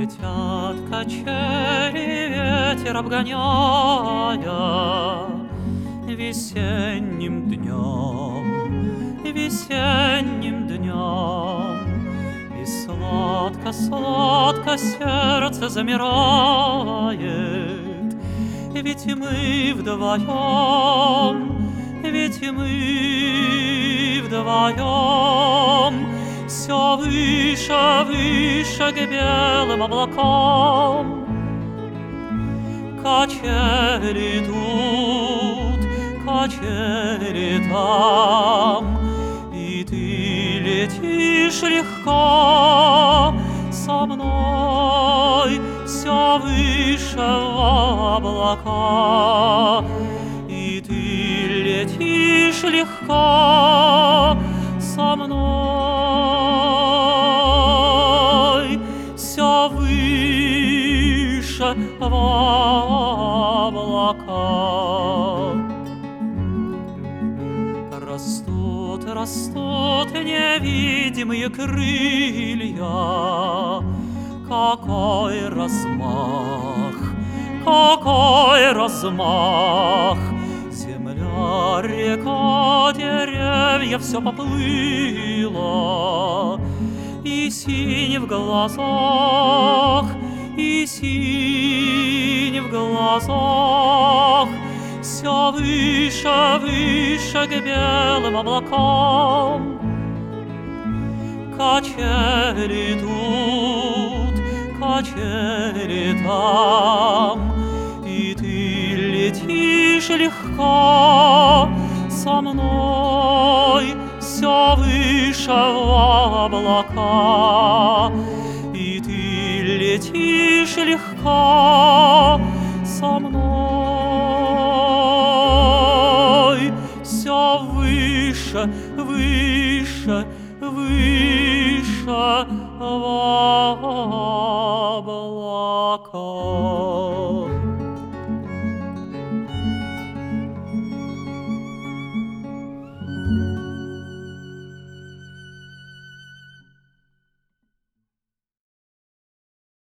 Летят качели, ветер обгоняя, весенним днем, и сладко сердце замирает, ведь и мы вдвоем все выше к белым облакам. Качели тут, качели там, и ты летишь легко со мной все выше в облака. И ты летишь легко со мной все выше в облака. Растут невидимые крылья. Какой размах! Земля, река, деревья, все поплыло, и синь в глазах, все выше к белым облакам. Качели тут, качели там, и ты летишь легко со мной все выше в облака. И ты летишь легко со мной все выше в облака.